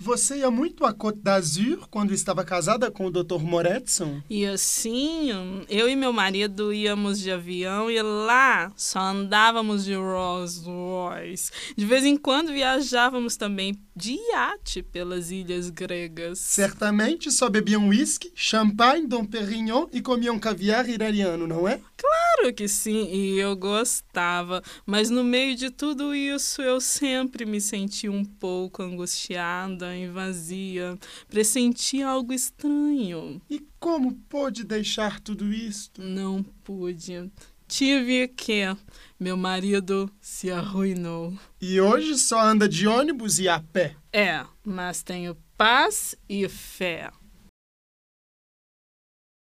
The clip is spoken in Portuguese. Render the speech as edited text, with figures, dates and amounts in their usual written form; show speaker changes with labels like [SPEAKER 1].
[SPEAKER 1] Você ia muito à Côte d'Azur quando estava casada com o Dr. Moretson?
[SPEAKER 2] E assim, eu e meu marido íamos de avião e lá só andávamos de Rolls Royce. De vez em quando viajávamos também de iate pelas ilhas gregas.
[SPEAKER 1] Certamente só bebiam whisky, champanhe, Dom Perignon e comiam caviar iraniano, não é?
[SPEAKER 2] Claro que sim, e eu gostava, mas no meio de tudo isso eu sempre me senti um pouco angustiada e vazia, pressenti algo estranho.
[SPEAKER 1] E como pôde deixar tudo isto?
[SPEAKER 2] Não pude. Tive que. Meu marido se arruinou.
[SPEAKER 1] E hoje só anda de ônibus e a pé.
[SPEAKER 2] Mas tenho paz e fé.